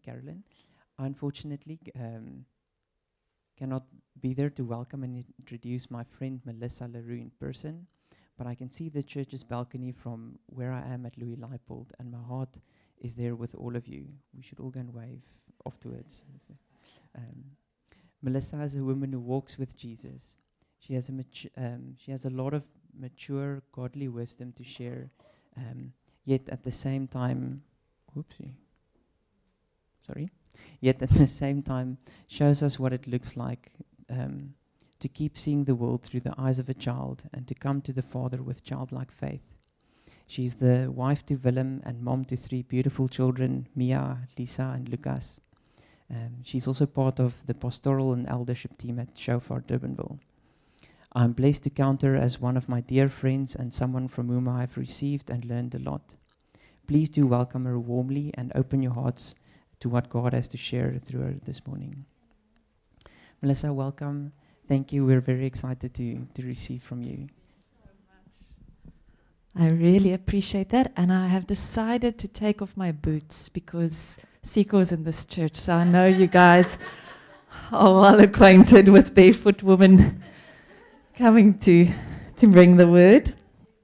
Carolyn. I unfortunately cannot be there to welcome and introduce my friend Melissa LaRue in person, but I can see the church's balcony from where I am at Louis Leipold, and my heart is there with all of you. We should all go and wave afterwards. Melissa is a woman who walks with Jesus. She has a lot of mature, godly wisdom to share, yet at the same time, yet at the same time shows us what it looks like to keep seeing the world through the eyes of a child and to come to the Father with childlike faith. She's the wife to Willem and mom to 3 beautiful children, Mia, Lisa, and Lucas. She's also part of the pastoral and eldership team at Shofar Durbanville. I'm blessed to count her as one of my dear friends and someone from whom I have received and learned a lot. Please do welcome her warmly and open your hearts to what God has to share through her this morning. Melissa, welcome. Thank you. We're very excited to receive from you. I really appreciate that, and I have decided to take off my boots because Siko's in this church, so I know you guys are well acquainted with barefoot women coming to bring the word.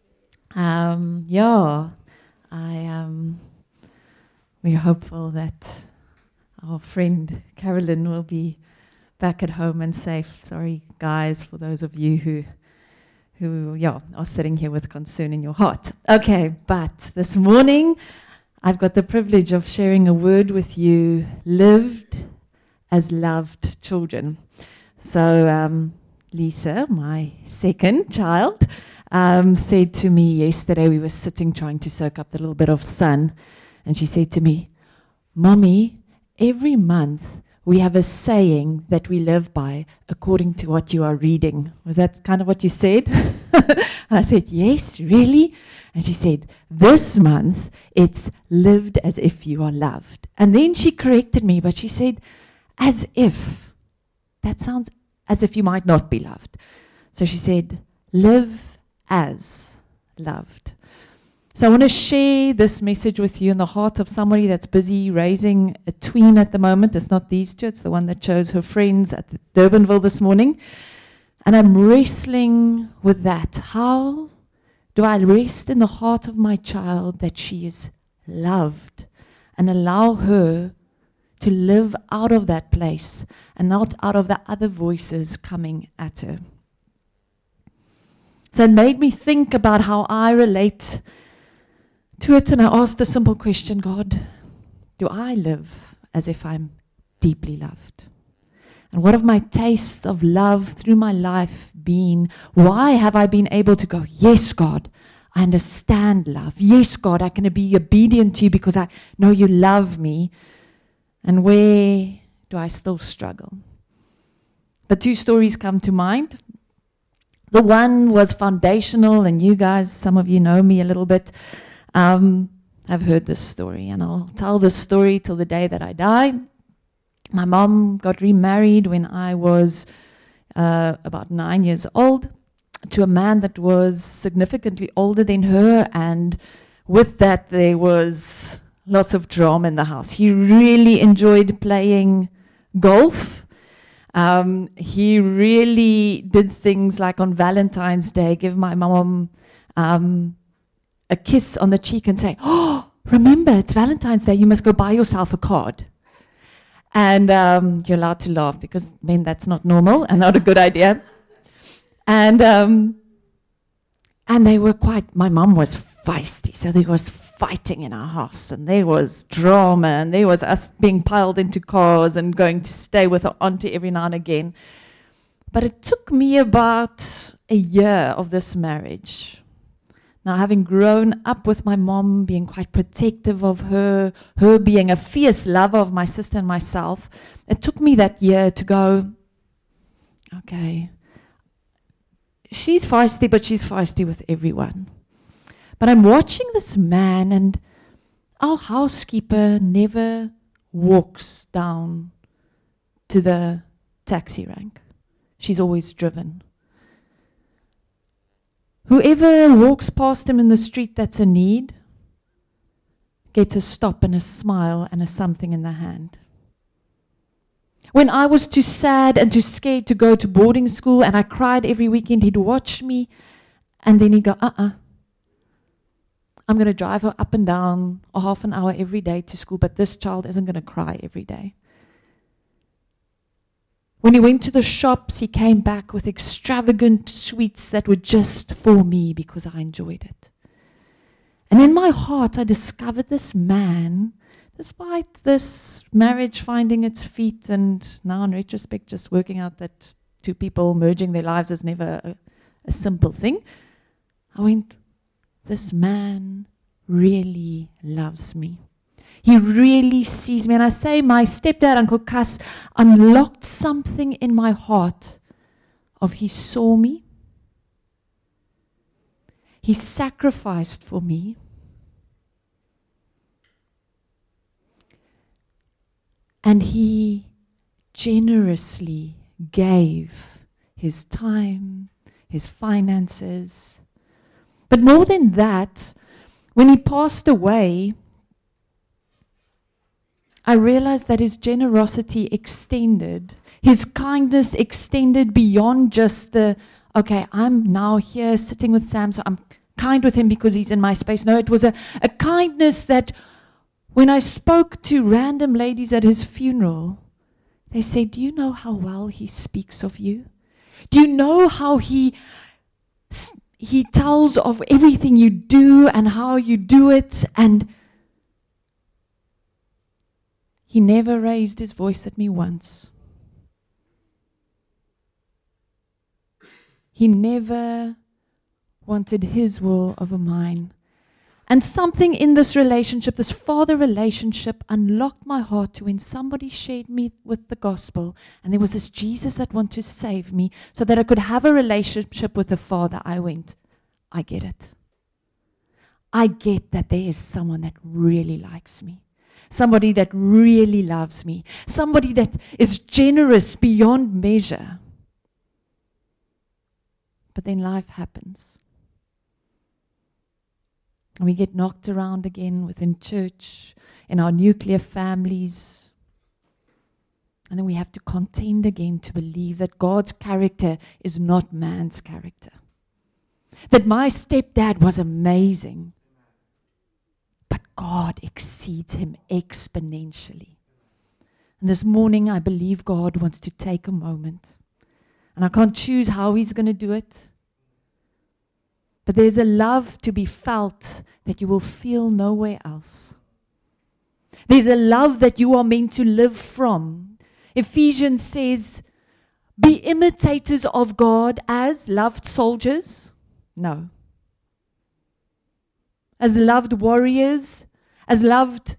We're hopeful that our friend Carolyn will be back at home and safe. Sorry, guys, for those of you who are sitting here with concern in your heart. Okay, but this morning I've got the privilege of sharing a word with you, lived as loved children. So Lisa, my second child, said to me yesterday, we were sitting trying to soak up the little bit of sun, and she said to me, "Mommy, every month we have a saying that we live by according to what you are reading." Was that kind of what you said? And I said, "Yes, really?" And she said, "This month it's lived as if you are loved." And then she corrected me, but she said, "As if." That sounds as if you might not be loved. So she said, "Live as loved." So I want to share this message with you in the heart of somebody that's busy raising a tween at the moment. It's not these two, it's the one that chose her friends at the Durbanville this morning. And I'm wrestling with that. How do I rest in the heart of my child that she is loved and allow her to live out of that place and not out of the other voices coming at her? So it made me think about how I relate to it, and I asked a simple question: God, do I live as if I'm deeply loved? And what have my tastes of love through my life been? Why have I been able to go, "Yes, God, I understand love. Yes, God, I can be obedient to you because I know you love me." And where do I still struggle? But 2 stories come to mind. The one was foundational, and you guys, some of you know me a little bit. I've heard this story, and I'll tell this story till the day that I die. My mom got remarried when I was about 9 years old to a man that was significantly older than her, and with that there was lots of drama in the house. He really enjoyed playing golf. He really did things like on Valentine's Day give my mom a kiss on the cheek and say, "Oh, remember, it's Valentine's Day, you must go buy yourself a card." And you're allowed to laugh because men, that's not normal and not a good idea. And they were my mom was feisty, so there was fighting in our house, and there was drama, and there was us being piled into cars and going to stay with her auntie every now and again. But it took me about a year of this marriage. Now, having grown up with my mom being quite protective of her being a fierce lover of my sister and myself, it took me that year to go, okay, she's feisty, but she's feisty with everyone. But I'm watching this man, and our housekeeper never walks down to the taxi rank. She's always driven. Whoever walks past him in the street that's a need, gets a stop and a smile and a something in the hand. When I was too sad and too scared to go to boarding school and I cried every weekend, he'd watch me and then he'd go, I'm going to drive her up and down a half an hour every day to school, but this child isn't going to cry every day. When he went to the shops, he came back with extravagant sweets that were just for me because I enjoyed it. And in my heart, I discovered this man, despite this marriage finding its feet, and now in retrospect, just working out that two people merging their lives is never a simple thing. I went, this man really loves me. He really sees me. And I say my stepdad, Uncle Cass, unlocked something in my heart of he saw me. He sacrificed for me. And he generously gave his time, his finances. But more than that, when he passed away, I realized that his generosity extended, his kindness extended beyond just the, okay, I'm now here sitting with Sam, so I'm kind with him because he's in my space. No, it was a kindness that when I spoke to random ladies at his funeral, they said, do you know how well he speaks of you? Do you know how he tells of everything you do and how you do it? And he never raised his voice at me once. He never wanted his will over mine. And something in this relationship, this father relationship, unlocked my heart to when somebody shared me with the gospel, and there was this Jesus that wanted to save me so that I could have a relationship with the Father. I went, I get it. I get that there is someone that really likes me. Somebody that really loves me. Somebody that is generous beyond measure. But then life happens. And we get knocked around again within church, in our nuclear families. And then we have to contend again to believe that God's character is not man's character. That my stepdad was amazing, but God exceeds him exponentially. And this morning I believe God wants to take a moment. And I can't choose how he's going to do it. But there's a love to be felt that you will feel nowhere else. There's a love that you are meant to live from. Ephesians says, be imitators of God as loved soldiers. No. As loved warriors, as loved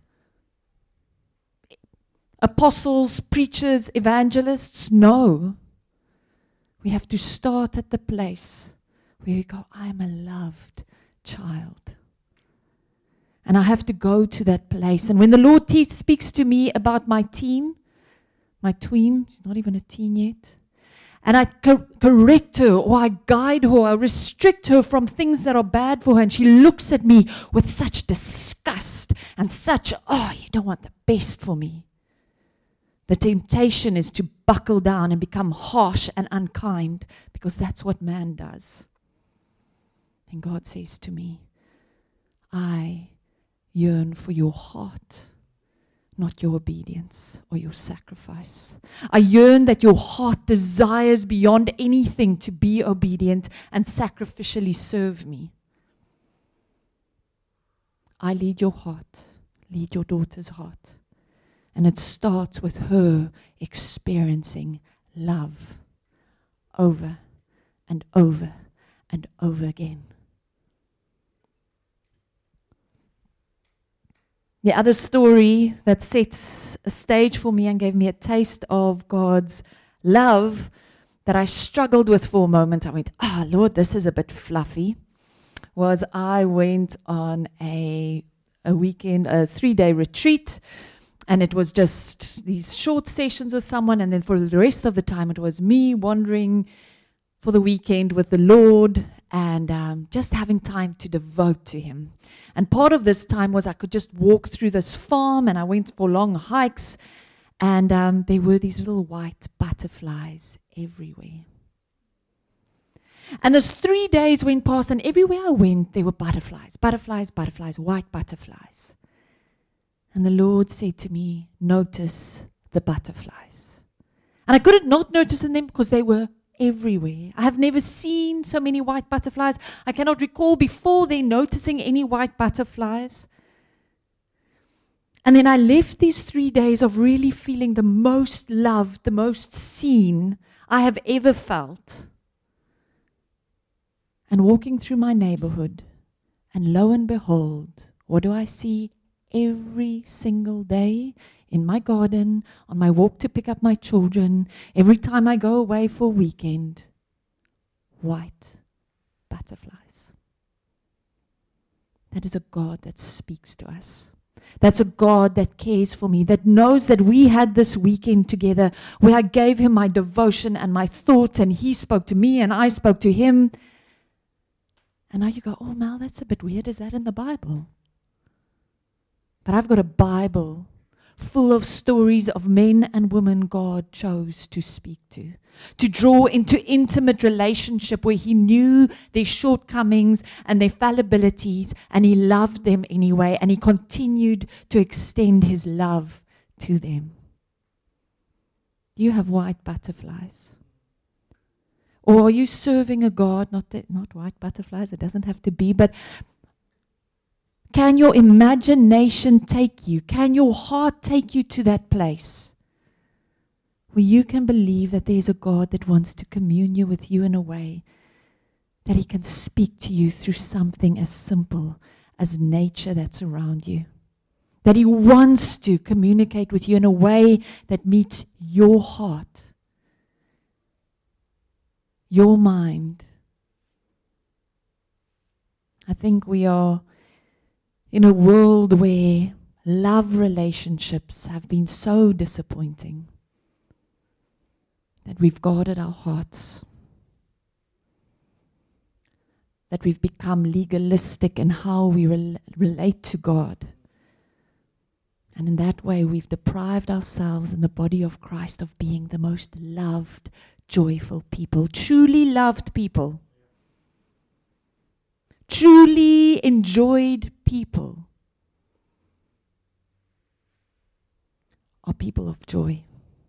apostles, preachers, evangelists. No. We have to start at the place where we go, I'm a loved child. And I have to go to that place. And when the Lord speaks to me about my tween, she's not even a teen yet, and I correct her or I guide her, I restrict her from things that are bad for her, and she looks at me with such disgust and such, you don't want the best for me. The temptation is to buckle down and become harsh and unkind, because that's what man does. And God says to me, I yearn for your heart, not your obedience or your sacrifice. I yearn that your heart desires beyond anything to be obedient and sacrificially serve me. I lead your heart, lead your daughter's heart. And it starts with her experiencing love over and over and over again. The other story that sets a stage for me and gave me a taste of God's love that I struggled with for a moment, I went, Lord, this is a bit fluffy, was I went on a weekend, a 3-day retreat, and it was just these short sessions with someone, and then for the rest of the time it was me wandering for the weekend with the Lord, and just having time to devote to Him. And part of this time was I could just walk through this farm, and I went for long hikes, and there were these little white butterflies everywhere. And those 3 days went past, and everywhere I went, there were butterflies, butterflies, butterflies, white butterflies. And the Lord said to me, notice the butterflies. And I couldn't not notice them because they were everywhere. I have never seen so many white butterflies. I cannot recall before then noticing any white butterflies. And then I left these 3 days of really feeling the most loved, the most seen I have ever felt. And walking through my neighborhood, and lo and behold, what do I see every single day in my garden, on my walk to pick up my children, every time I go away for a weekend? White butterflies. That is a God that speaks to us. That's a God that cares for me, that knows that we had this weekend together where I gave Him my devotion and my thoughts, and He spoke to me and I spoke to Him. And now you go, oh, Mal, that's a bit weird. Is that in the Bible? But I've got a Bible full of stories of men and women God chose to speak to draw into intimate relationship where He knew their shortcomings and their fallibilities, and He loved them anyway, and He continued to extend His love to them. You have white butterflies. Or are you serving a God, not white butterflies, it doesn't have to be, but can your imagination take you? Can your heart take you to that place where you can believe that there's a God that wants to commune with you in a way that He can speak to you through something as simple as nature that's around you? That He wants to communicate with you in a way that meets your heart, your mind. I think we are in a world where love relationships have been so disappointing that we've guarded our hearts, that we've become legalistic in how we relate to God. And in that way, we've deprived ourselves in the body of Christ of being the most loved, joyful people, truly loved people, truly enjoyed people are people of joy,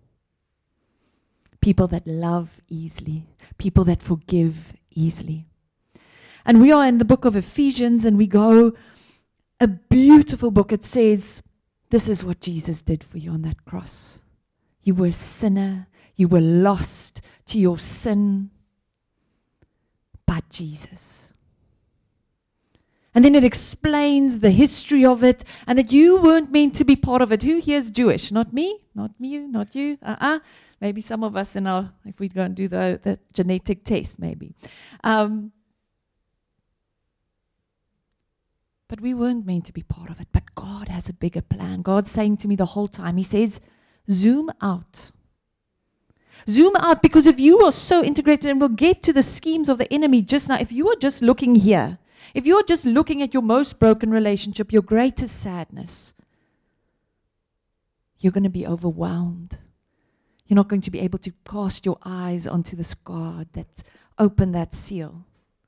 people that love easily, people that forgive easily. And we are in the book of Ephesians, and we go, a beautiful book. It says, this is what Jesus did for you on that cross. You were a sinner. You were lost to your sin. But Jesus. And then it explains the history of it, and that you weren't meant to be part of it. Who here is Jewish? Not me, not you, not you. Maybe some of us if we go and do the genetic test, maybe. But we weren't meant to be part of it. But God has a bigger plan. God's saying to me the whole time, He says, zoom out. Zoom out, because if you are so integrated, and we'll get to the schemes of the enemy just now, if you are just looking here, if you're just looking at your most broken relationship, your greatest sadness, you're going to be overwhelmed. You're not going to be able to cast your eyes onto this God that opened that seal.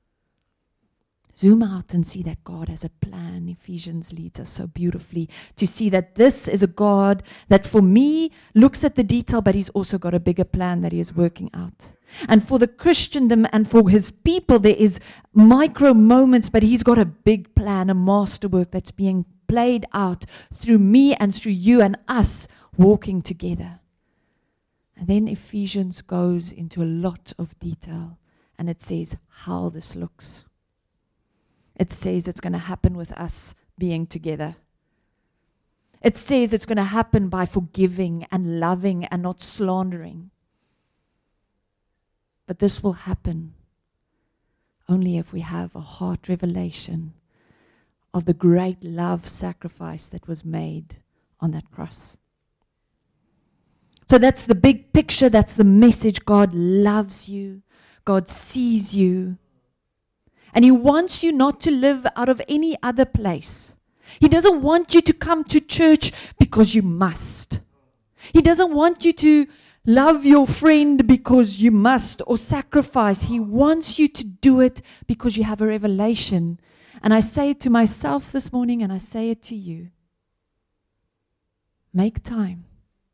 Zoom out and see that God has a plan. Ephesians leads us so beautifully to see that this is a God that, for me, looks at the detail, but He's also got a bigger plan that He is working out. And for the Christendom and for His people, there is micro moments, but He's got a big plan, a masterwork that's being played out through me and through you and us walking together. And then Ephesians goes into a lot of detail, and it says how this looks. It says it's going to happen with us being together. It says it's going to happen by forgiving and loving and not slandering. But this will happen only if we have a heart revelation of the great love sacrifice that was made on that cross. So that's the big picture. That's the message. God loves you. God sees you. And He wants you not to live out of any other place. He doesn't want you to come to church because you must. He doesn't want you to love your friend because you must or sacrifice. He wants you to do it because you have a revelation. And I say it to myself this morning, and I say it to you. Make time.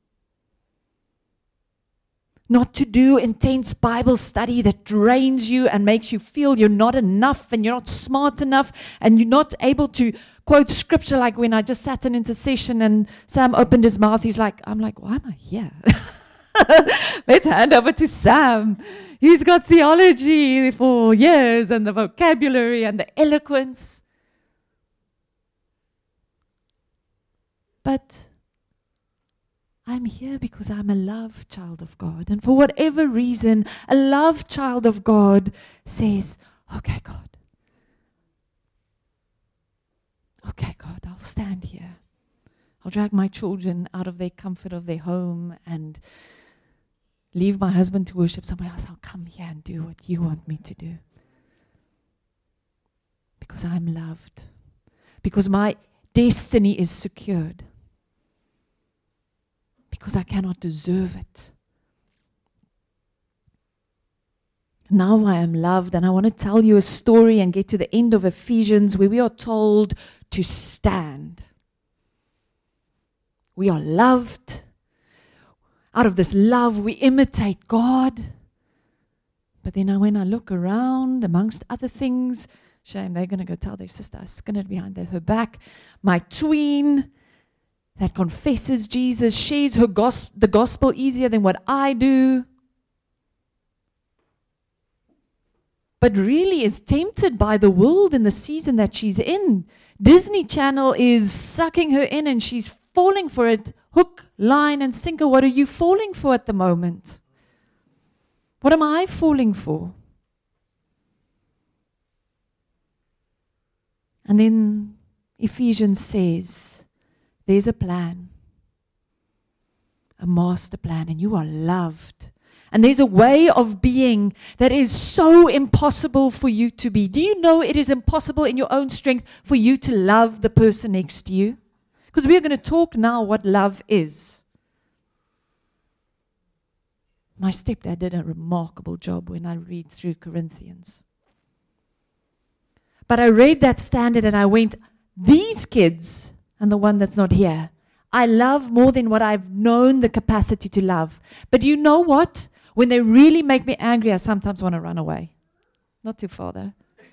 Not to do intense Bible study that drains you and makes you feel you're not enough and you're not smart enough and you're not able to quote scripture, like when I just sat in intercession and Sam opened his mouth. I'm like, why am I here? Let's hand over to Sam. He's got theology for years and the vocabulary and the eloquence. But I'm here because I'm a loved child of God. And for whatever reason, a loved child of God says, okay, God. Okay, God, I'll stand here. I'll drag my children out of their comfort of their home and leave my husband to worship somewhere else. I'll come here and do what you want me to do. Because I'm loved. Because my destiny is secured. Because I cannot deserve it. Now I am loved, and I want to tell you a story and get to the end of Ephesians where we are told to stand. We are loved. Out of this love, we imitate God. But then when I look around, amongst other things, shame, they're going to go tell their sister I skinned behind her back. My tween that confesses Jesus, shares the gospel easier than what I do, but really is tempted by the world in the season that she's in. Disney Channel is sucking her in and she's falling for it, hook, line, and sinker. What are you falling for at the moment? What am I falling for? And then Ephesians says, there's a plan, a master plan, and you are loved. And there's a way of being that is so impossible for you to be. Do you know it is impossible in your own strength for you to love the person next to you? Because we're going to talk now what love is. My stepdad did a remarkable job when I read through Corinthians. But I read that standard and I went, these kids, and the one that's not here, I love more than what I've known the capacity to love. But you know what? When they really make me angry, I sometimes want to run away. Not too far though.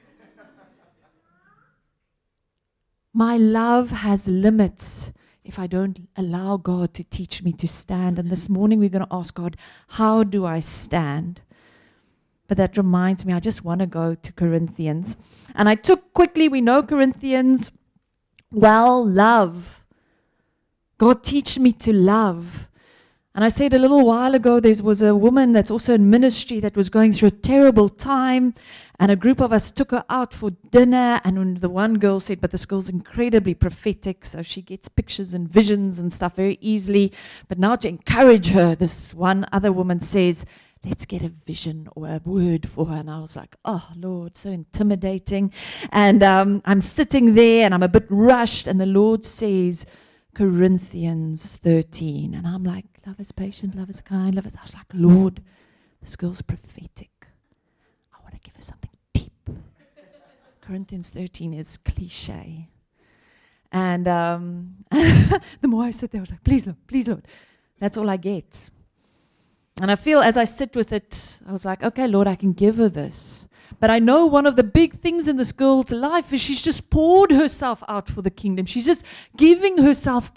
My love has limits if I don't allow God to teach me to stand. And this morning we're going to ask God, how do I stand? But that reminds me, I just want to go to Corinthians. And I took quickly, we know Corinthians, well, love. God teach me to love. And I said a little while ago, there was a woman that's also in ministry that was going through a terrible time. And a group of us took her out for dinner. And the one girl said, but this girl's incredibly prophetic. So she gets pictures and visions and stuff very easily. But now to encourage her, this one other woman says, let's get a vision or a word for her. And I was like, oh, Lord, so intimidating. And I'm sitting there and I'm a bit rushed. And the Lord says, Corinthians 13. And I'm like, love is patient, love is kind, love is... I was like, Lord, this girl's prophetic. I want to give her something deep. Corinthians 13 is cliche. And the more I sit there, I was like, please, Lord. That's all I get. And I feel as I sit with it, I was like, okay, Lord, I can give her this. But I know one of the big things in this girl's life is she's just poured herself out for the kingdom. She's just giving herself.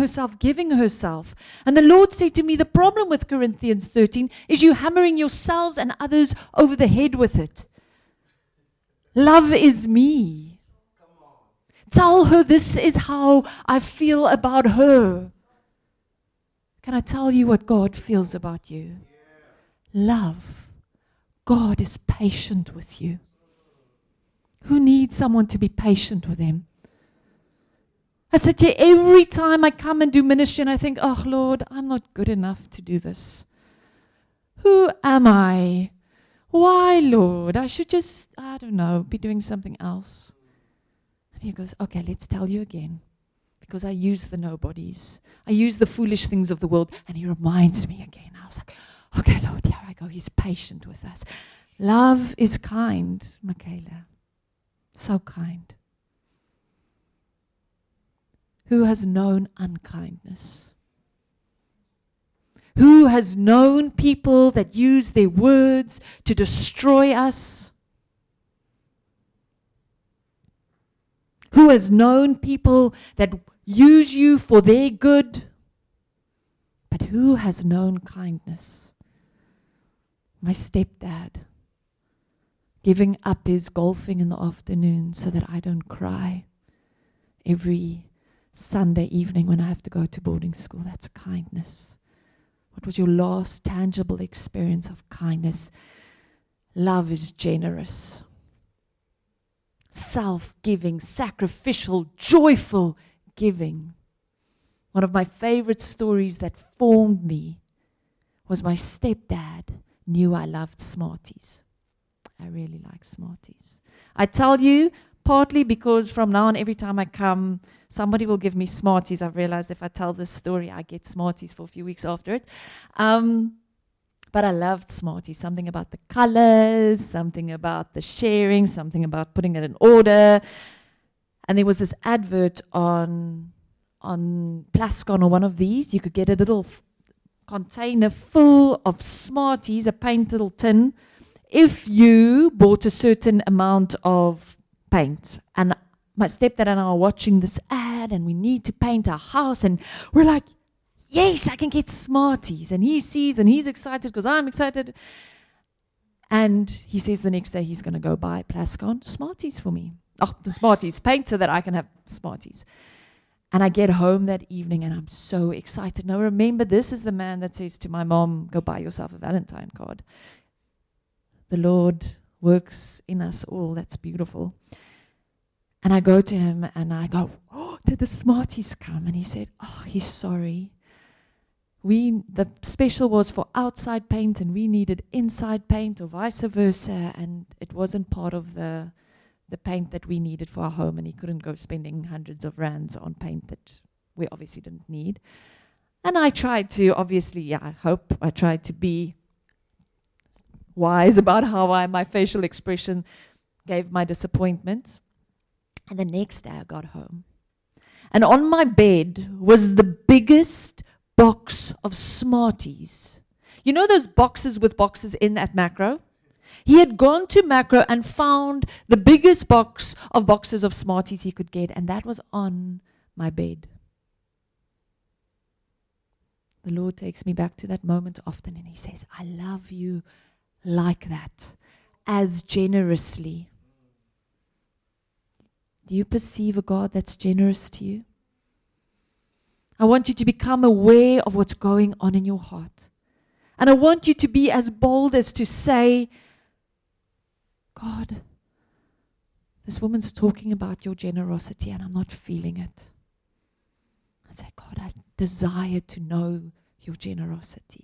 And the Lord said to me, the problem with Corinthians 13 is you hammering yourselves and others over the head with it. Love is me. Tell her this is how I feel about her. Can I tell you what God feels about you? Love. God is patient with you. Who needs someone to be patient with them? I said to you, every time I come and do ministry and I think, oh Lord, I'm not good enough to do this. Who am I? Why, Lord? I should just, I don't know, be doing something else. And he goes, okay, let's tell you again. Because I use the nobodies. I use the foolish things of the world. And he reminds me again. I was like, okay, Lord, here I go. He's patient with us. Love is kind, Michaela. So kind. Who has known unkindness? Who has known people that use their words to destroy us? Who has known people that use you for their good? But who has known kindness? My stepdad, giving up his golfing in the afternoon so that I don't cry every Sunday evening when I have to go to boarding school. That's kindness. What was your last tangible experience of kindness? Love is generous, self-giving, sacrificial, joyful giving. One of my favorite stories that formed me was my stepdad knew I loved Smarties. I really like Smarties. I tell you, partly because from now on, every time I come, somebody will give me Smarties. I've realized if I tell this story, I get Smarties for a few weeks after it. But I loved Smarties. Something about the colors, something about the sharing, something about putting it in order. And there was this advert on Plascon or one of these. You could get a little container full of Smarties, a paint little tin, if you bought a certain amount of paint. And my stepdad and I are watching this ad, and we need to paint our house, and we're like, yes, I can get Smarties. And he sees, and he's excited because I'm excited. And he says the next day he's going to go buy Plascon Smarties for me. Oh, Smarties, paint so that I can have Smarties. And I get home that evening, and I'm so excited. Now remember, this is the man that says to my mom, go buy yourself a Valentine card. The Lord works in us all. That's beautiful. And I go to him and I go, oh, did the Smarties come? And he said, oh, he's sorry. The special was for outside paint and we needed inside paint or vice versa. And it wasn't part of the paint that we needed for our home. And he couldn't go spending hundreds of rands on paint that we obviously didn't need. And I tried to, obviously, I tried to be wise about how my facial expression gave my disappointment. And the next day I got home. And on my bed was the biggest box of Smarties. You know those boxes with boxes in at Macro? He had gone to Macro and found the biggest box of boxes of Smarties he could get, and that was on my bed. The Lord takes me back to that moment often, and he says, I love you like that, as generously. Do you perceive a God that's generous to you? I want you to become aware of what's going on in your heart. And I want you to be as bold as to say, God, this woman's talking about your generosity and I'm not feeling it. I say, God, I desire to know your generosity.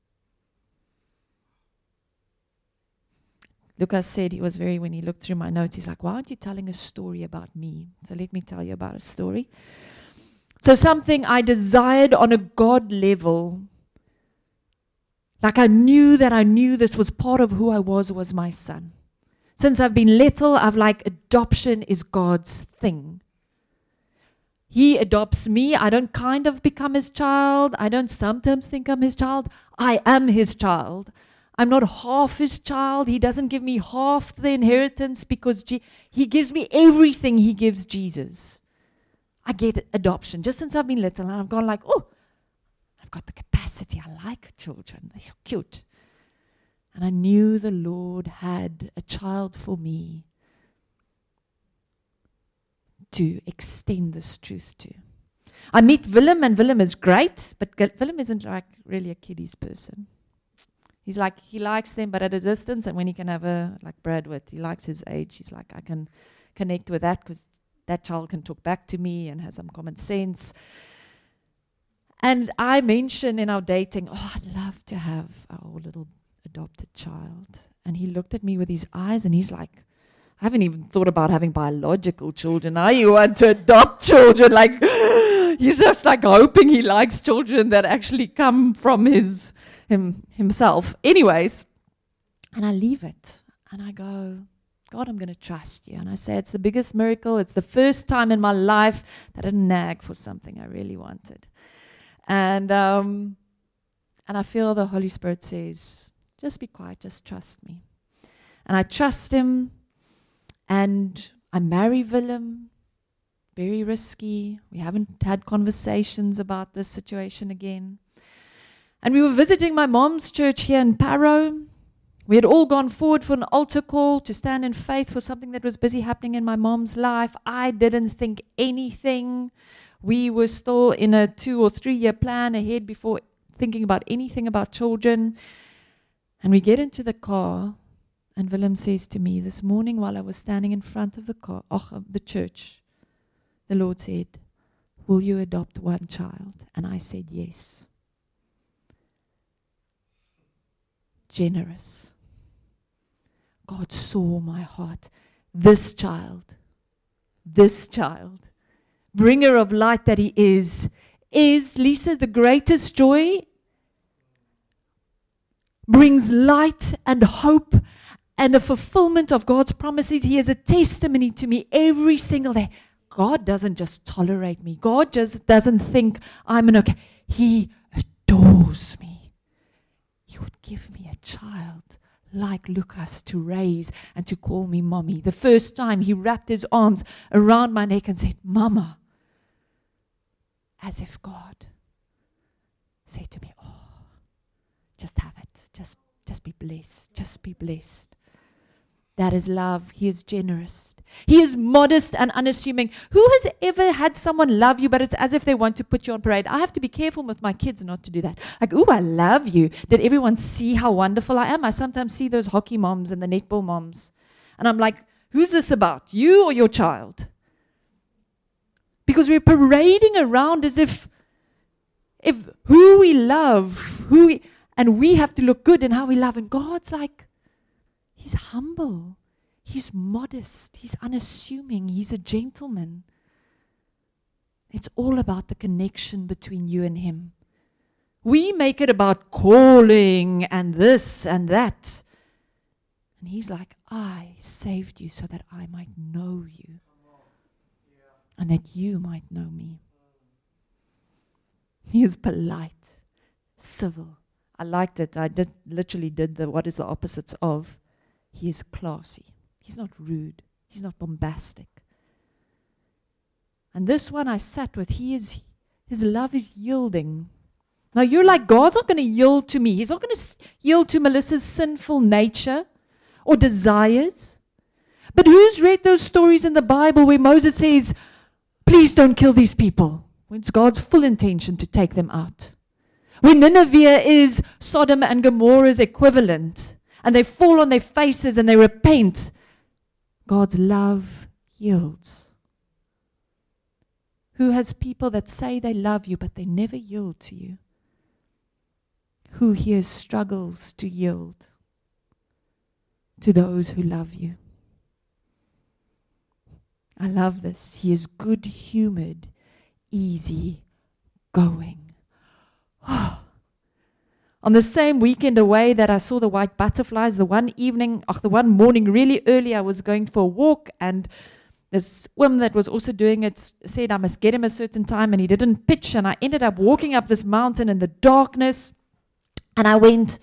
Lucas said when he looked through my notes, he's like, why aren't you telling a story about me? So let me tell you about a story. So something I desired on a God level, like I knew this was part of who I was my son. Since I've been little, I've like adoption is God's thing. He adopts me. I don't kind of become his child. I don't sometimes think I'm his child. I am his child. I'm not half his child. He doesn't give me half the inheritance because he gives me everything he gives Jesus. I get adoption just since I've been little, and I've gone like, oh, I've got the capacity. I like children. They're so cute. And I knew the Lord had a child for me to extend this truth to. I meet Willem, and Willem is great, but Willem isn't like really a kiddies person. He's like, he likes them, but at a distance, and when he can have like Bradwood, he likes his age. He's like, I can connect with that because that child can talk back to me and has some common sense. And I mentioned in our dating, I'd love to have our little adopted child. And he looked at me with his eyes and he's like, I haven't even thought about having biological children. Now you want to adopt children. Like, he's just like hoping he likes children that actually come from himself. Anyways, and I leave it. And I go, God, I'm going to trust you. And I say, it's the biggest miracle. It's the first time in my life that I didn't nag for something I really wanted. And I feel the Holy Spirit says, just be quiet, just trust me. And I trust him. And I marry Willem, very risky. We haven't had conversations about this situation again. And we were visiting my mom's church here in Parow. We had all gone forward for an altar call to stand in faith for something that was busy happening in my mom's life. I didn't think anything. We were still in a 2 or 3 year plan ahead before thinking about anything about children. And we get into the car. And Willem says to me, this morning while I was standing in front of the church, the Lord said, will you adopt one child? And I said, yes. Generous. God saw my heart. This child, bringer of light that he is Lisa, the greatest joy, brings light and hope and the fulfillment of God's promises. He is a testimony to me every single day. God doesn't just tolerate me. God just doesn't think I'm an okay. He adores me. He would give me a child like Lucas to raise and to call me mommy. The first time he wrapped his arms around my neck and said, Mama, as if God said to me, oh, just have it. Just be blessed. Just be blessed. That is love. He is generous. He is modest and unassuming. Who has ever had someone love you, but it's as if they want to put you on parade? I have to be careful with my kids not to do that. Like, ooh, I love you. Did everyone see how wonderful I am? I sometimes see those hockey moms and the netball moms. And I'm like, who's this about? You or your child? Because we're parading around as if who we love, and we have to look good in how we love. And God's like, he's humble. He's modest. He's unassuming. He's a gentleman. It's all about the connection between you and him. We make it about calling and this and that. And he's like, I saved you so that I might know you. And that you might know me. He is polite, civil. I liked it. I literally did the what is the opposites of. He is classy. He's not rude. He's not bombastic. And this one I sat with, his love is yielding. Now you're like, God's not going to yield to me. He's not going to yield to Melissa's sinful nature or desires. But who's read those stories in the Bible where Moses says, please don't kill these people, when it's God's full intention to take them out? When Nineveh is Sodom and Gomorrah's equivalent, and they fall on their faces and they repent, God's love yields. Who has people that say they love you, but they never yield to you? Who here struggles to yield to those who love you? I love this. He is good-humored, easy-going. On the same weekend away that I saw the white butterflies, the one morning really early, I was going for a walk, and this swim that was also doing it said I must get him a certain time, and he didn't pitch, and I ended up walking up this mountain in the darkness, and I went,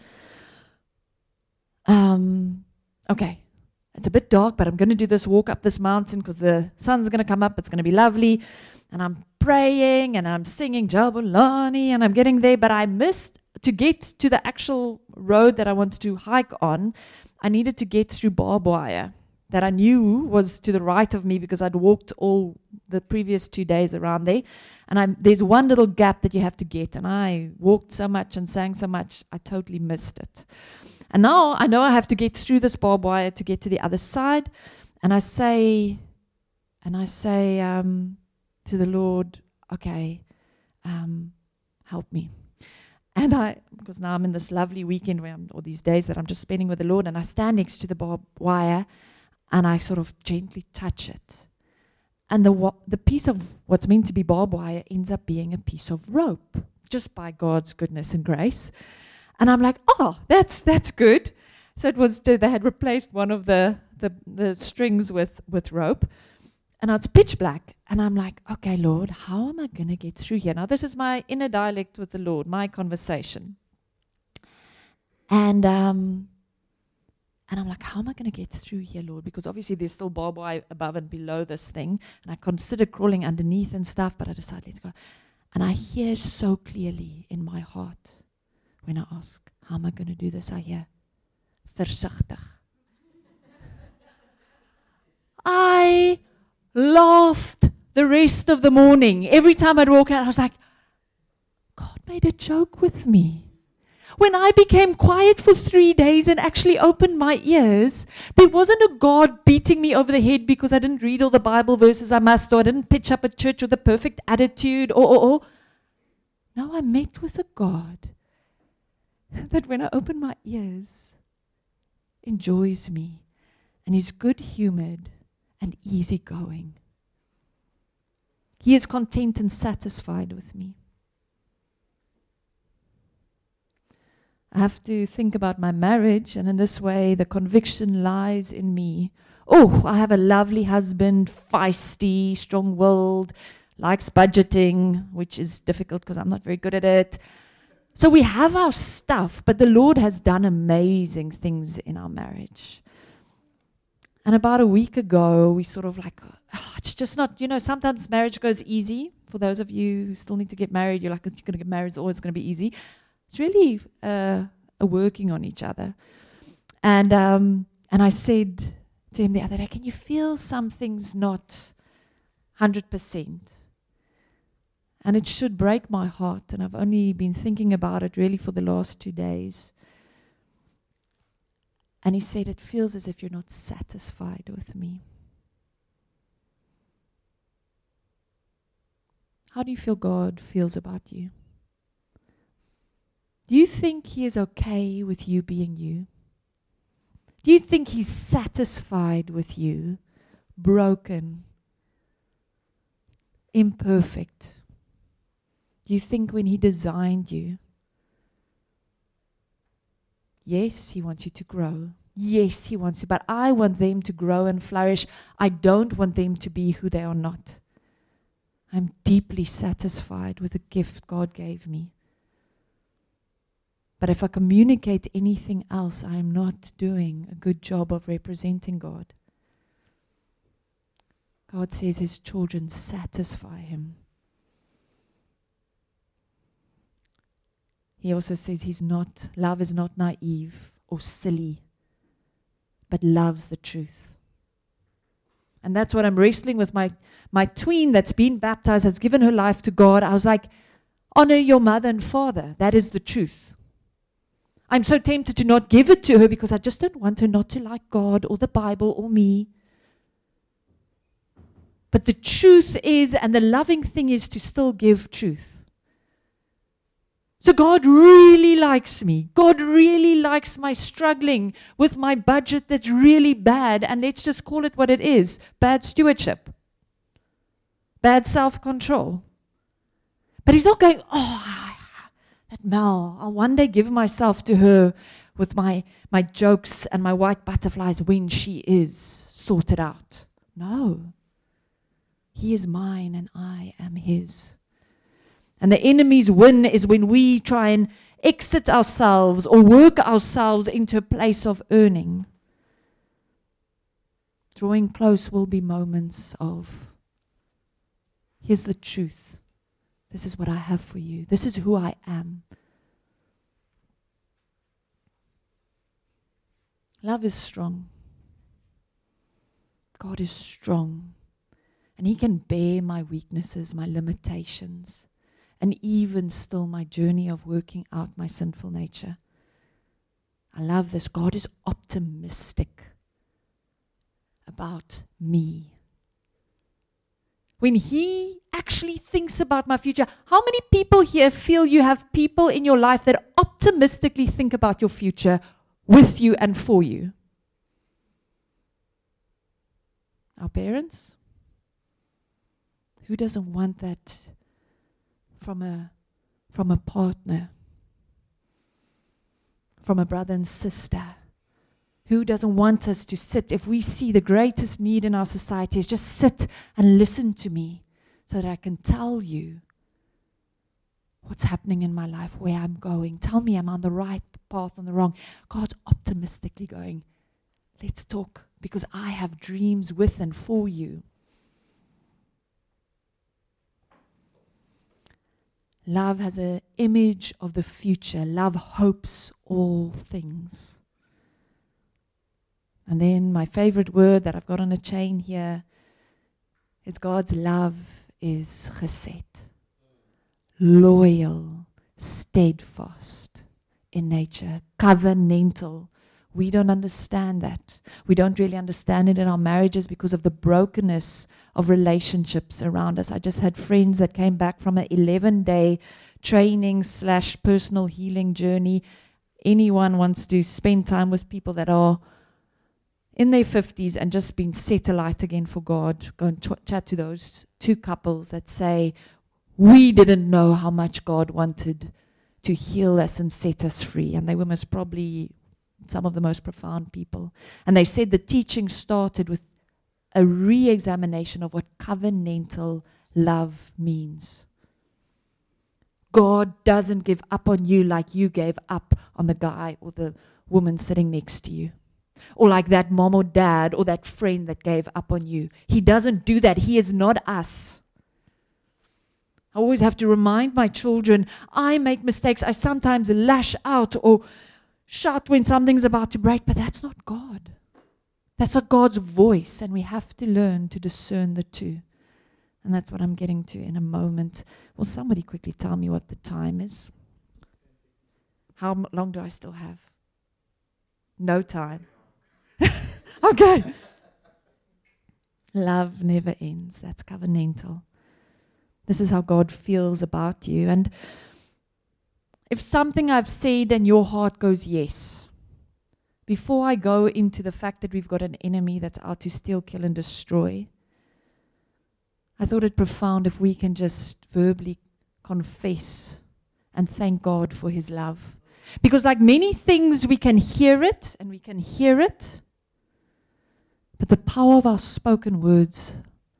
okay, it's a bit dark, but I'm going to do this walk up this mountain because the sun's going to come up, it's going to be lovely, and I'm praying, and I'm singing Jabulani, and I'm getting there, but I missed. To get to the actual road that I wanted to hike on, I needed to get through barbed wire that I knew was to the right of me because I'd walked all the previous 2 days around there. And there's one little gap that you have to get. And I walked so much and sang so much, I totally missed it. And now I know I have to get through this barbed wire to get to the other side. And I say to the Lord, okay, help me. And because now I'm in this lovely weekend or these days that I'm just spending with the Lord, and I stand next to the barbed wire and I sort of gently touch it. And the piece of what's meant to be barbed wire ends up being a piece of rope, just by God's goodness and grace. And I'm like, oh, that's good. So they had replaced one of the strings with rope. And it's pitch black. And I'm like, okay, Lord, how am I going to get through here? Now, this is my inner dialect with the Lord, my conversation. And I'm like, how am I going to get through here, Lord? Because obviously there's still barbed wire above and below this thing. And I considered crawling underneath and stuff, but I decided, let's go. And I hear so clearly in my heart when I ask, how am I going to do this? I hear, versigtig. I laughed the rest of the morning. Every time I'd walk out, I was like, God made a joke with me. When I became quiet for 3 days and actually opened my ears, there wasn't a God beating me over the head because I didn't read all the Bible verses I must, or I didn't pitch up at church with a perfect attitude, or. No, I met with a God that when I open my ears, enjoys me and is good-humored and easygoing. He is content and satisfied with me. I have to think about my marriage, and in this way, the conviction lies in me. Oh, I have a lovely husband, feisty, strong-willed, likes budgeting, which is difficult because I'm not very good at it. So we have our stuff, but the Lord has done amazing things in our marriage. And about a week ago, we sort of like, it's just not, sometimes marriage goes easy. For those of you who still need to get married, you're like, you're going to get married, it's always going to be easy. It's really a working on each other. And I said to him the other day, can you feel something's not 100%? And it should break my heart. And I've only been thinking about it really for the last 2 days. And he said, it feels as if you're not satisfied with me. How do you feel God feels about you? Do you think he is okay with you being you? Do you think he's satisfied with you, broken, imperfect? Do you think when he designed you, yes, he wants you to grow. Yes, he wants you, but I want them to grow and flourish. I don't want them to be who they are not. I'm deeply satisfied with the gift God gave me. But if I communicate anything else, I am not doing a good job of representing God. God says his children satisfy him. He also says love is not naive or silly, but loves the truth. And that's what I'm wrestling with. My tween that's been baptized, has given her life to God. I was like, honor your mother and father. That is the truth. I'm so tempted to not give it to her because I just don't want her not to like God or the Bible or me. But the truth is, and the loving thing is to still give truth. So God really likes me. God really likes my struggling with my budget that's really bad. And let's just call it what it is. Bad stewardship. Bad self-control. But he's not going, that Mel, I'll one day give myself to her with my jokes and my white butterflies when she is sorted out. No. He is mine and I am his. And the enemy's win is when we try and exit ourselves or work ourselves into a place of earning. Drawing close will be moments of, here's the truth. This is what I have for you. This is who I am. Love is strong. God is strong. And he can bear my weaknesses, my limitations, and even still my journey of working out my sinful nature. I love this. God is optimistic about me. when He actually thinks about my future. How many people here feel you have people in your life that optimistically think about your future with you and for you? Our parents? Who doesn't want that from a partner? From a brother and sister? Who doesn't want us to sit, if we see the greatest need in our society is just sit and listen to me so that I can tell you what's happening in my life, where I'm going. Tell me I'm on the right path, on the wrong. God's optimistically going, let's talk, because I have dreams with and for you. Love has an image of the future. Love hopes all things. And then my favorite word that I've got on a chain here is God's love is chesed. Loyal, steadfast in nature, covenantal. We don't understand that. We don't really understand it in our marriages because of the brokenness of relationships around us. I just had friends that came back from an 11-day training / personal healing journey. Anyone wants to spend time with people that are in their 50s and just been set alight again for God, go and chat to those two couples that say, we didn't know how much God wanted to heal us and set us free. And they were most probably some of the most profound people. And they said the teaching started with a re-examination of what covenantal love means. God doesn't give up on you like you gave up on the guy or the woman sitting next to you. Or like that mom or dad or that friend that gave up on you. He doesn't do that. He is not us. I always have to remind my children, I make mistakes. I sometimes lash out or shout when something's about to break, but that's not God. That's not God's voice, and we have to learn to discern the two. And that's what I'm getting to in a moment. Will somebody quickly tell me what the time is? How long do I still have? No time. Okay. Love never ends. That's covenantal. This is how God feels about you. And if something I've said and your heart goes yes, before I go into the fact that we've got an enemy that's out to steal, kill, and destroy, I thought it profound if we can just verbally confess and thank God for His love. Because like many things, we can hear it and we can hear it, but the power of our spoken words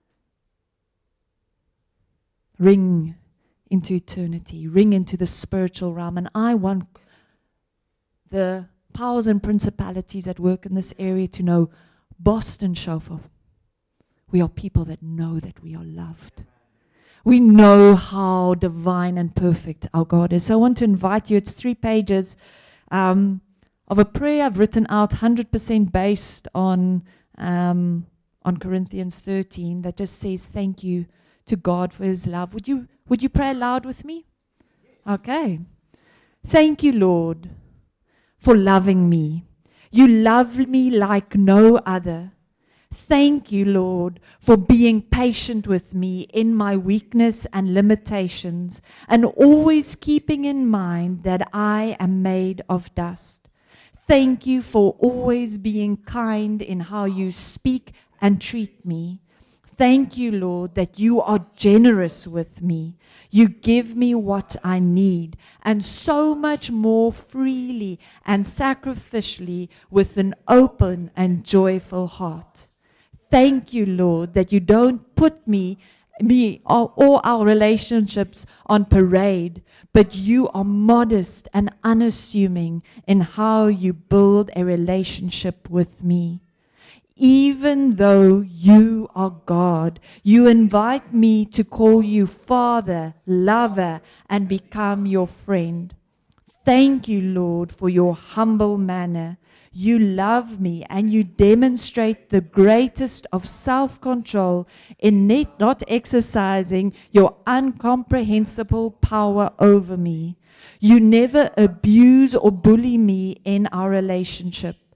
ring into eternity, ring into the spiritual realm. And I want the powers and principalities at work in this area to know, Boston Shofar, we are people that know that we are loved. We know how divine and perfect our God is. So I want to invite you, it's 3 pages of a prayer I've written out, 100% based on Corinthians 13, that just says thank you to God for His love. Would you pray aloud with me? Yes. Okay. Thank you, Lord, for loving me. You love me like no other. Thank you, Lord, for being patient with me in my weakness and limitations, and always keeping in mind that I am made of dust. Thank you for always being kind in how you speak and treat me. Thank you, Lord, that you are generous with me. You give me what I need, and so much more freely and sacrificially with an open and joyful heart. Thank you, Lord, that you don't put me or our relationships on parade, but you are modest and unassuming in how you build a relationship with me. Even though you are God, you invite me to call you Father, lover, and become your friend. Thank you, Lord, for your humble manner. You love me and you demonstrate the greatest of self-control in not exercising your incomprehensible power over me. You never abuse or bully me in our relationship.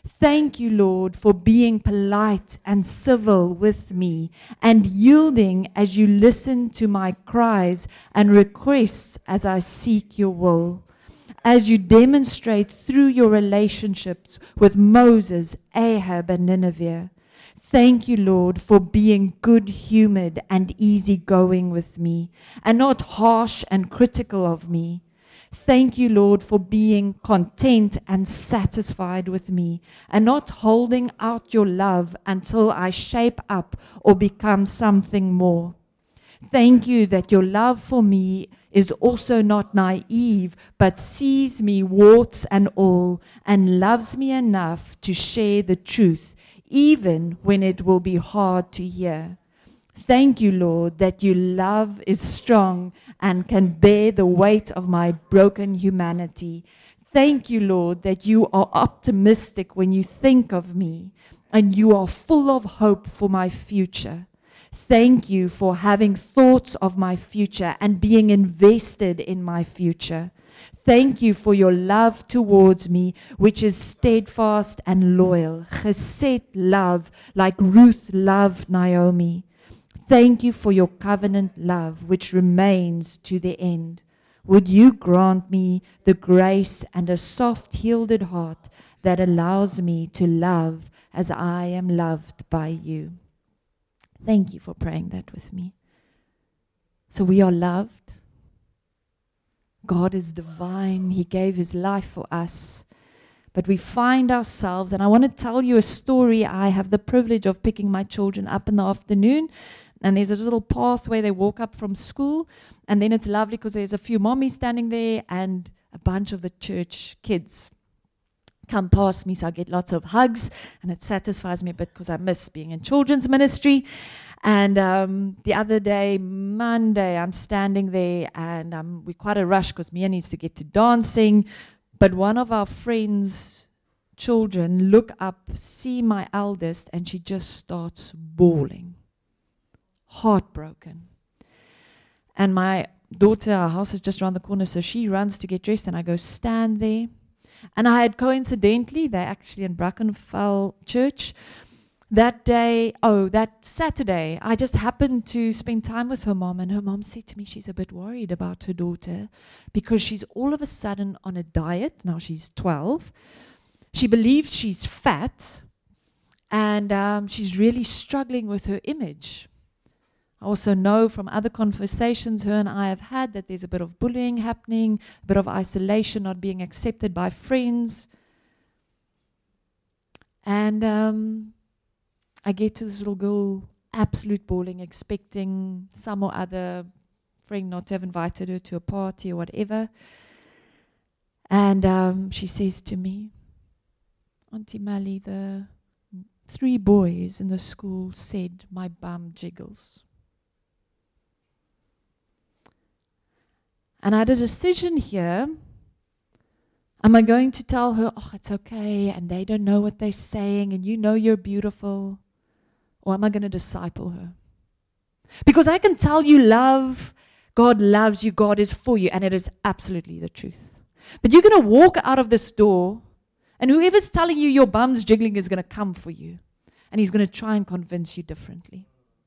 Thank you, Lord, for being polite and civil with me and yielding as you listen to my cries and requests as I seek your will. As you demonstrate through your relationships with Moses, Ahab, and Nineveh. Thank you, Lord, for being good-humored and easygoing with me, and not harsh and critical of me. Thank you, Lord, for being content and satisfied with me, and not holding out your love until I shape up or become something more. Thank you that your love for me is also not naive, but sees me warts and all, and loves me enough to share the truth, even when it will be hard to hear. Thank you, Lord, that your love is strong and can bear the weight of my broken humanity. Thank you, Lord, that you are optimistic when you think of me, and you are full of hope for my future. Thank you for having thoughts of my future and being invested in my future. Thank you for your love towards me, which is steadfast and loyal. Chesed love, like Ruth loved Naomi. Thank you for your covenant love, which remains to the end. Would you grant me the grace and a soft-yielded heart that allows me to love as I am loved by you? Thank you for praying that with me. So we are loved. God is divine. He gave his life for us. But we find ourselves, and I want to tell you a story. I have the privilege of picking my children up in the afternoon, and there's a little pathway they walk up from school, and then it's lovely because there's a few mommies standing there and a bunch of the church kids come past me, so I get lots of hugs, and it satisfies me a bit because I miss being in children's ministry. And the other day, Monday, I'm standing there, and we're quite a rush because Mia needs to get to dancing. But one of our friends' children look up, see my eldest, and she just starts bawling, heartbroken. And my daughter, our house is just around the corner, so she runs to get dressed, and I go stand there. And I had coincidentally, they're actually in Brackenfell Church, that day, that Saturday, I just happened to spend time with her mom, and her mom said to me she's a bit worried about her daughter because she's all of a sudden on a diet. Now she's 12. She believes she's fat, and she's really struggling with her image. I also know from other conversations her and I have had that there's a bit of bullying happening, a bit of isolation, not being accepted by friends. And I get to this little girl, absolute bawling, expecting some or other friend not to have invited her to a party or whatever. And she says to me, Auntie Mally, the 3 boys in the school said my bum jiggles. And I had a decision here. Am I going to tell her, it's okay, and they don't know what they're saying, and you know you're beautiful? Or am I going to disciple her? Because I can tell you love, God loves you, God is for you, and it is absolutely the truth. But you're going to walk out of this door, and whoever's telling you your bum's jiggling is going to come for you, and he's going to try and convince you differently.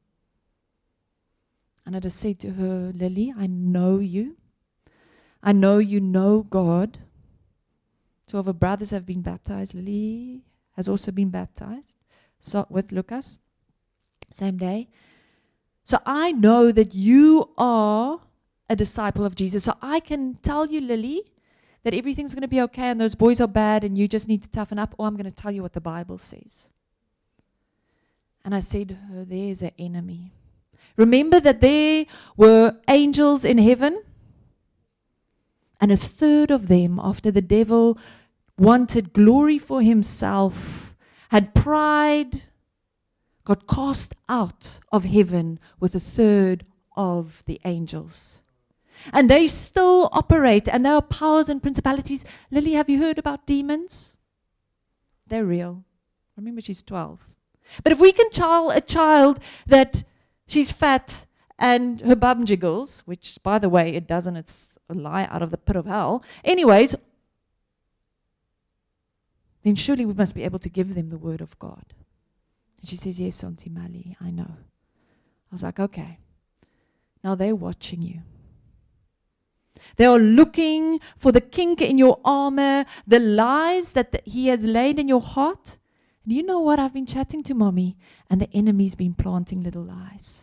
And I just said to her, Lily, I know you. I know you know God. 2 of her brothers have been baptized. Lily has also been baptized with Lucas, same day. So I know that you are a disciple of Jesus. So I can tell you, Lily, that everything's going to be okay and those boys are bad and you just need to toughen up, or I'm going to tell you what the Bible says. And I said to her, there's an enemy. Remember that there were angels in heaven, and 1/3 of them, after the devil wanted glory for himself, had pride, got cast out of heaven with 1/3 of the angels. And they still operate, and there are powers and principalities. Lily, have you heard about demons? They're real. Remember, she's 12. But if we can tell a child that she's fat and her bum jiggles, which, by the way, it doesn't, it's a lie out of the pit of hell. Anyways, then surely we must be able to give them the word of God. And she says, yes, Auntie Mali, I know. I was like, okay. Now they're watching you. They are looking for the kink in your armor, the lies that he has laid in your heart. And you know what? I've been chatting to Mommy, and the enemy's been planting little lies.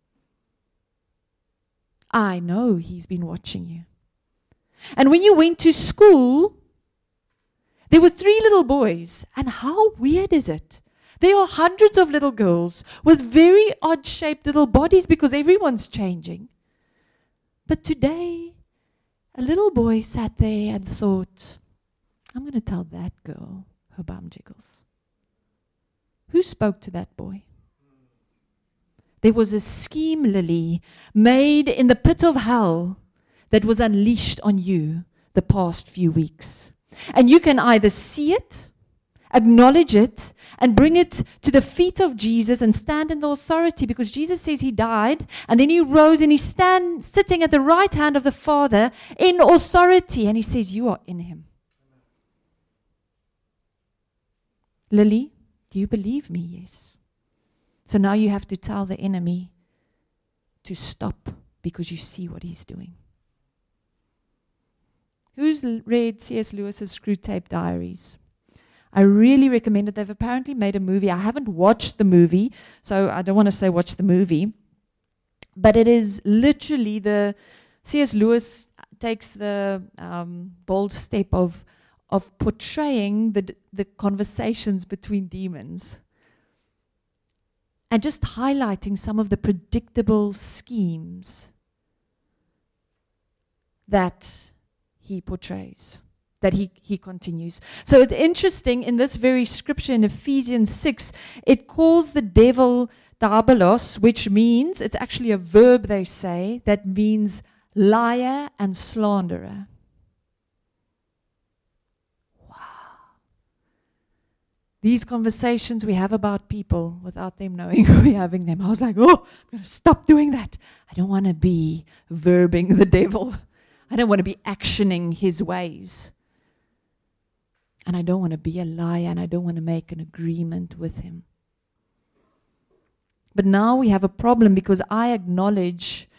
I know he's been watching you. And when you went to school, there were 3 little boys. And how weird is it? There are hundreds of little girls with very odd-shaped little bodies because everyone's changing. But today, a little boy sat there and thought, I'm going to tell that girl her bum jiggles. Who spoke to that boy? There was a scheme, Lily, made in the pit of hell that was unleashed on you the past few weeks. And you can either see it, acknowledge it, and bring it to the feet of Jesus and stand in the authority, because Jesus says he died and then he rose and he's sitting at the right hand of the Father in authority, and he says you are in him. Lily, do you believe me? Yes. So now you have to tell the enemy to stop because you see what he's doing. Who's read C.S. Lewis's Screwtape Diaries? I really recommend it. They've apparently made a movie. I haven't watched the movie, so I don't want to say watch the movie. But it is literally C.S. Lewis takes the bold step of portraying the conversations between demons and just highlighting some of the predictable schemes that he portrays, that he continues. So it's interesting, in this very scripture in Ephesians 6, it calls the devil diabolos, which means, it's actually a verb they say, that means liar and slanderer. These conversations we have about people without them knowing we're having them. I was like, oh, I'm going to stop doing that. I don't want to be verbing the devil. I don't want to be actioning his ways. And I don't want to be a liar, and I don't want to make an agreement with him. But now we have a problem because I acknowledge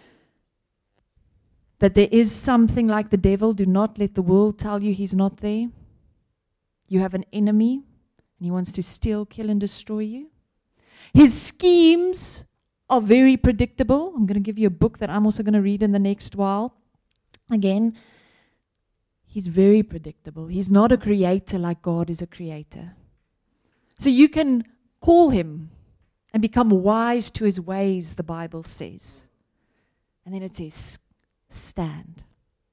that there is something like the devil. Do not let the world tell you he's not there. You have an enemy. And he wants to steal, kill, and destroy you. His schemes are very predictable. I'm going to give you a book that I'm also going to read in the next while. Again, he's very predictable. He's not a creator like God is a creator. So you can call him and become wise to his ways, the Bible says. And then it says, stand.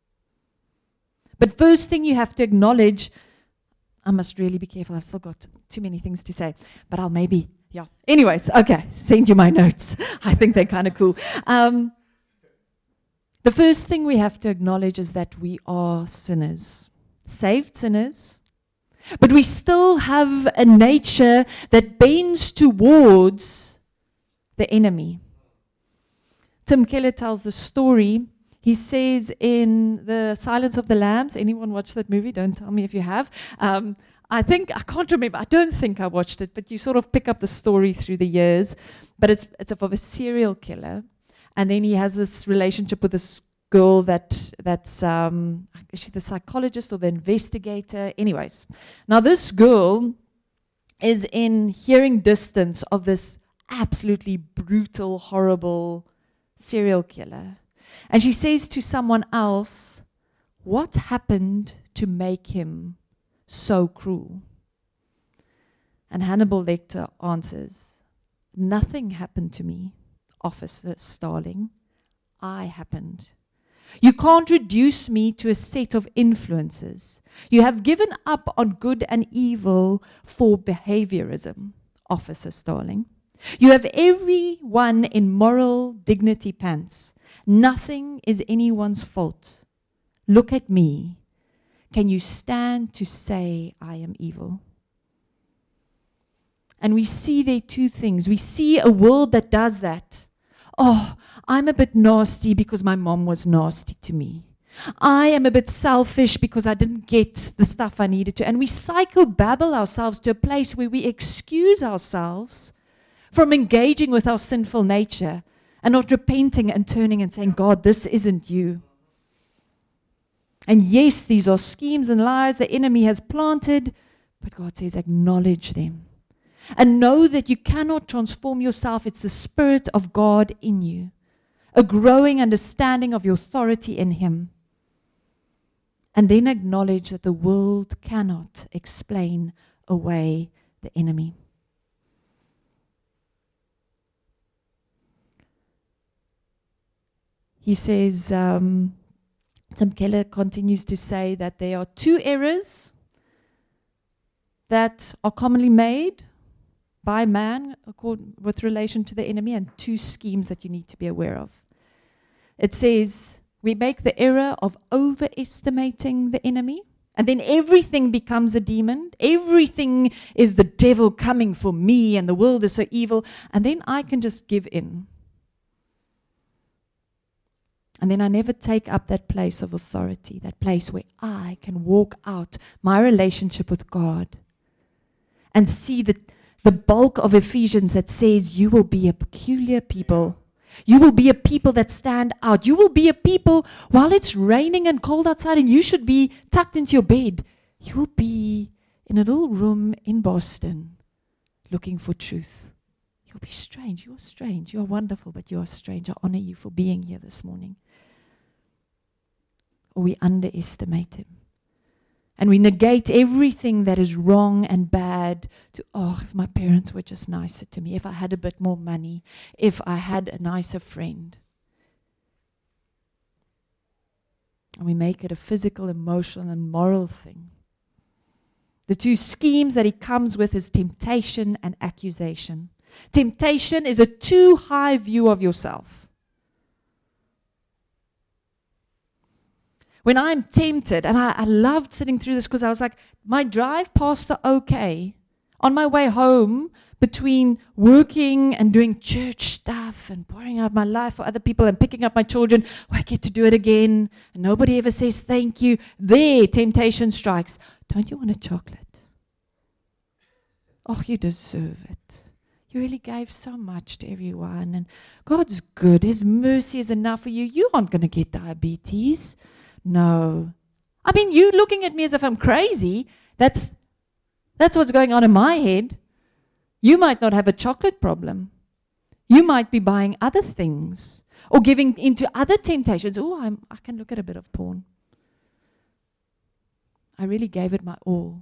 But first thing you have to acknowledge, I must really be careful. I've still got too many things to say. But I'll maybe, Anyways, okay, send you my notes. I think they're kind of cool. The first thing we have to acknowledge is that we are sinners. Saved sinners. But we still have a nature that bends towards the enemy. Tim Keller tells the story. He says in The Silence of the Lambs, anyone watch that movie? Don't tell me if you have. I can't remember. I don't think I watched it, but you sort of pick up the story through the years. But it's of a serial killer. And then he has this relationship with this girl that's is she the psychologist or the investigator? Anyways. Now this girl is in hearing distance of this absolutely brutal, horrible serial killer. And she says to someone else, what happened to make him so cruel? And Hannibal Lecter answers, nothing happened to me, Officer Starling. I happened. You can't reduce me to a set of influences. You have given up on good and evil for behaviorism, Officer Starling. You have everyone in moral dignity pants. Nothing is anyone's fault. Look at me. Can you stand to say I am evil? And we see there 2 things. We see a world that does that. Oh, I'm a bit nasty because my mom was nasty to me. I am a bit selfish because I didn't get the stuff I needed to. And we psychobabble ourselves to a place where we excuse ourselves from engaging with our sinful nature and not repenting and turning and saying, God, this isn't you. And yes, these are schemes and lies the enemy has planted, but God says acknowledge them. And know that you cannot transform yourself. It's the Spirit of God in you. A growing understanding of your authority in Him. And then acknowledge that the world cannot explain away the enemy. He says, Tim Keller continues to say that there are two errors that are commonly made by man with relation to the enemy, and two schemes that you need to be aware of. It says, we make the error of overestimating the enemy, and then everything becomes a demon. Everything is the devil coming for me, and the world is so evil, and then I can just give in. And then I never take up that place of authority, that place where I can walk out my relationship with God and see the bulk of Ephesians that says you will be a peculiar people. You will be a people that stand out. You will be a people while it's raining and cold outside and you should be tucked into your bed. You will be in a little room in Boston looking for truth. You'll be strange. You are strange. You are wonderful, but you are strange. I honor you for being here this morning. Or we underestimate Him. And we negate everything that is wrong and bad to, if my parents were just nicer to me, if I had a bit more money, if I had a nicer friend. And we make it a physical, emotional, and moral thing. The two schemes that he comes with is temptation and accusation. Temptation is a too high view of yourself. When I'm tempted, and I loved sitting through this because I was like, my drive past the OK, on my way home, between working and doing church stuff and pouring out my life for other people and picking up my children, I get to do it again, and nobody ever says thank you. There, temptation strikes. Don't you want a chocolate? Oh, you deserve it. You really gave so much to everyone, and God's good. His mercy is enough for you. You aren't going to get diabetes. No. I mean, you looking at me as if I'm crazy. That's what's going on in my head. You might not have a chocolate problem. You might be buying other things or giving into other temptations. I can look at a bit of porn. I really gave it my all.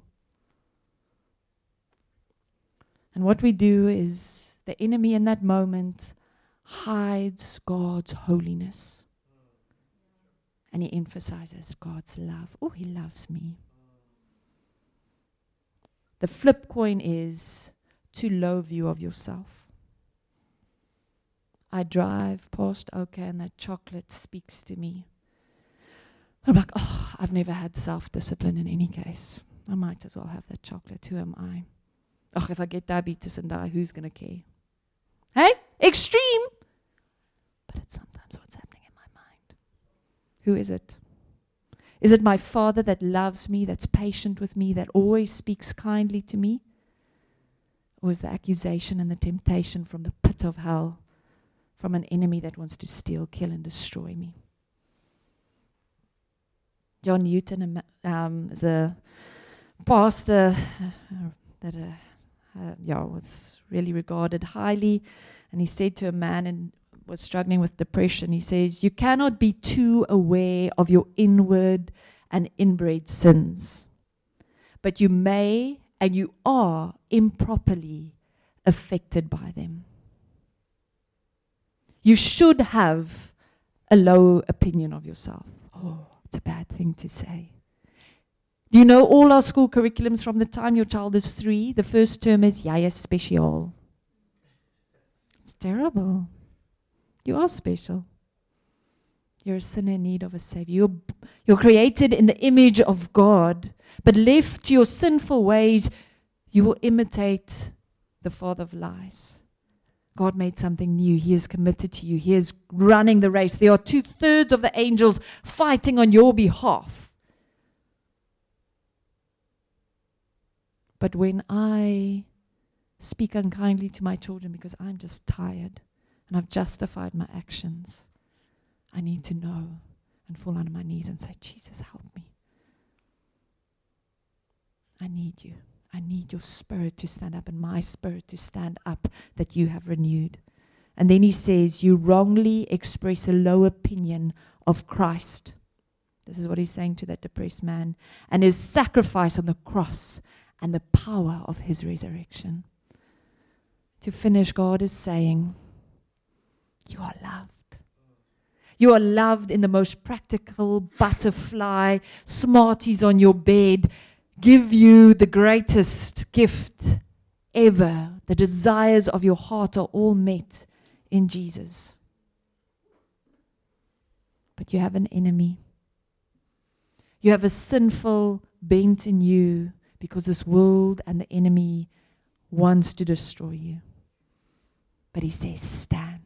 And what we do is the enemy in that moment hides God's holiness. And he emphasizes God's love. Oh, he loves me. The flip coin is too low view of yourself. I drive past OK and that chocolate speaks to me. I'm like, I've never had self-discipline in any case. I might as well have that chocolate. Who am I? If I get diabetes and die, who's going to care? Hey? Extreme. But it's sometimes what's happening in my mind. Who is it? Is it my Father that loves me, that's patient with me, that always speaks kindly to me? Or is the accusation and the temptation from the pit of hell, from an enemy that wants to steal, kill, and destroy me? John Newton is a pastor that was really regarded highly. And he said to a man and was struggling with depression, he says, you cannot be too aware of your inward and inbred sins, but you may and you are improperly affected by them. You should have a low opinion of yourself. It's a bad thing to say. Do you know all our school curriculums from the time your child is 3, the first term is jy is spesiaal. It's terrible. You are special. You're a sinner in need of a Savior. You're created in the image of God, but left to your sinful ways, you will imitate the father of lies. God made something new. He is committed to you. He is running the race. There are 2/3 of the angels fighting on your behalf. But when I speak unkindly to my children because I'm just tired and I've justified my actions, I need to know and fall on my knees and say, Jesus, help me. I need you. I need your spirit to stand up and my spirit to stand up that you have renewed. And then he says, you wrongly express a low opinion of Christ. This is what he's saying to that depressed man. And his sacrifice on the cross and the power of his resurrection. To finish, God is saying, you are loved. You are loved in the most practical butterfly, smarties on your bed, give you the greatest gift ever. The desires of your heart are all met in Jesus. But you have an enemy. You have a sinful bent in you because this world and the enemy wants to destroy you. But he says, stand.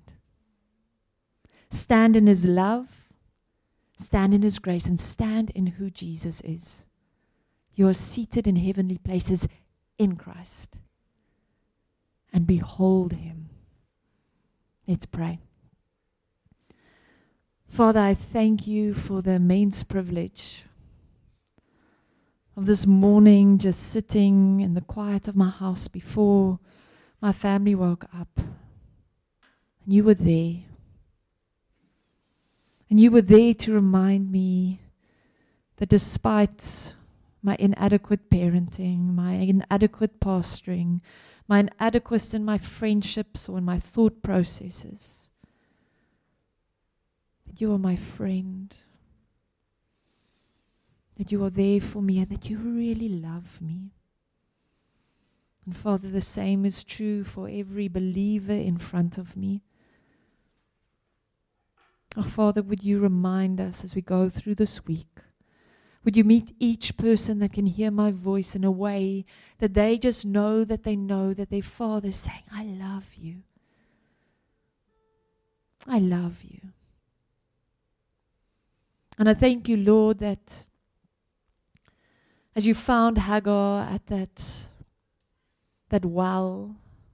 Stand in his love, stand in his grace, and stand in who Jesus is. You are seated in heavenly places in Christ. And behold him. Let's pray. Father, I thank you for the immense privilege of this morning just sitting in the quiet of my house before my family woke up. And you were there. And you were there to remind me that despite my inadequate parenting, my inadequate pastoring, my inadequacy in my friendships or in my thought processes, that you are my friend, that you are there for me, and that you really love me. And Father, the same is true for every believer in front of me. Oh, Father, would you remind us as we go through this week? Would you meet each person that can hear my voice in a way that they just know that their Father is saying, I love you. I love you. And I thank you, Lord, that as you found Hagar at that well,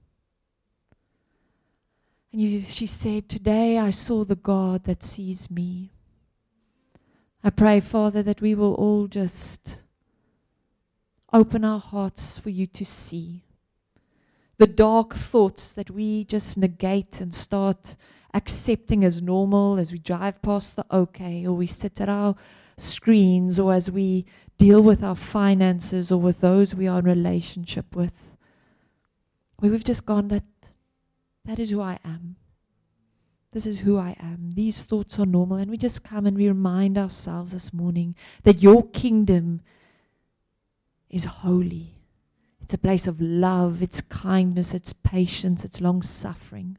and she said, today I saw the God that sees me. I pray, Father, that we will all just open our hearts for you to see the dark thoughts that we just negate and start accepting as normal as we drive past the OK, or we sit at our screens, or as we deal with our finances or with those we are in relationship with, where we've just gone, that is who I am. This is who I am. These thoughts are normal. And we just come and we remind ourselves this morning that your kingdom is holy. It's a place of love, it's kindness, it's patience, it's long-suffering.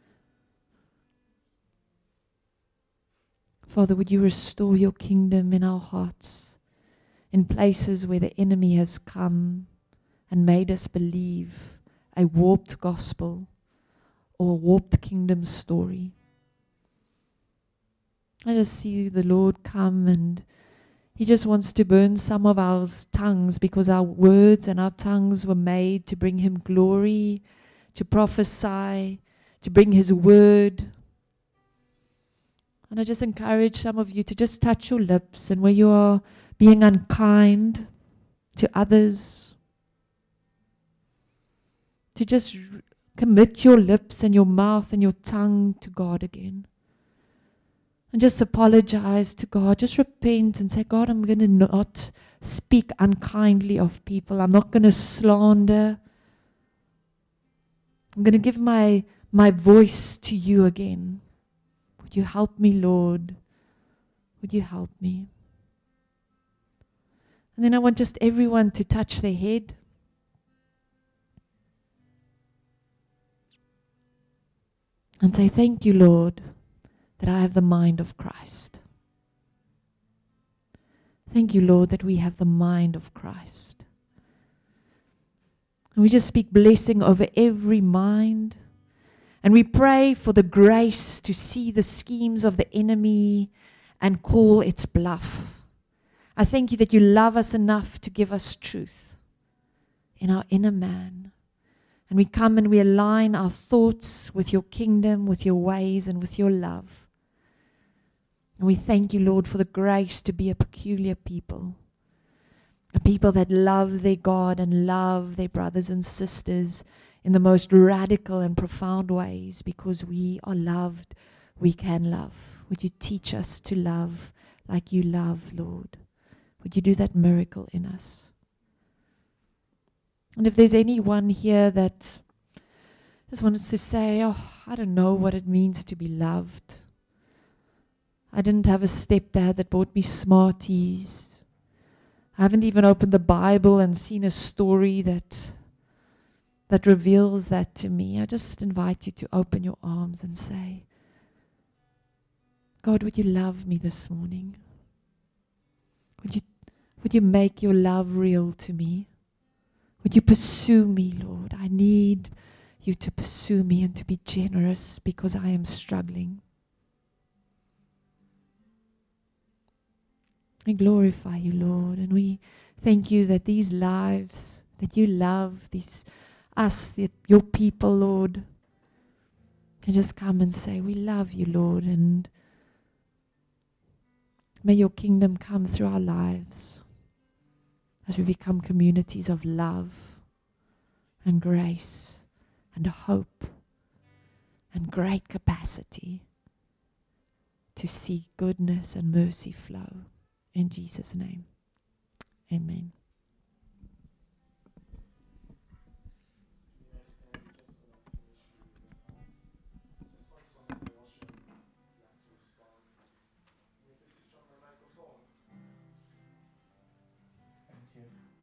Father, would you restore your kingdom in our hearts, in places where the enemy has come and made us believe a warped gospel or a warped kingdom story. I just see the Lord come, and he just wants to burn some of our tongues, because our words and our tongues were made to bring him glory, to prophesy, to bring his word. And I just encourage some of you to just touch your lips, and where you are being unkind to others, to just commit your lips and your mouth and your tongue to God again. And just apologize to God. Just repent and say, God, I'm going to not speak unkindly of people. I'm not going to slander. I'm going to give my voice to you again. Would you help me, Lord? Would you help me? And then I want just everyone to touch their head. And say, thank you, Lord, that I have the mind of Christ. Thank you, Lord, that we have the mind of Christ. And we just speak blessing over every mind. And we pray for the grace to see the schemes of the enemy and call its bluff. I thank you that you love us enough to give us truth in our inner man. And we come and we align our thoughts with your kingdom, with your ways, and with your love. And we thank you, Lord, for the grace to be a peculiar people. A people that love their God and love their brothers and sisters in the most radical and profound ways, because we are loved, we can love. Would you teach us to love like you love, Lord? Would you do that miracle in us? And if there's anyone here that just wants to say, oh, I don't know what it means to be loved. I didn't have a stepdad that bought me Smarties. I haven't even opened the Bible and seen a story that reveals that to me. I just invite you to open your arms and say, God, would you love me this morning? Would you make your love real to me? Would you pursue me, Lord? I need you to pursue me and to be generous because I am struggling. We glorify you, Lord, and we thank you that these lives that you love, your people, Lord, can just come and say, we love you, Lord, and may your kingdom come through our lives as we become communities of love and grace and hope and great capacity to see goodness and mercy flow. In Jesus' name, amen. Thank you.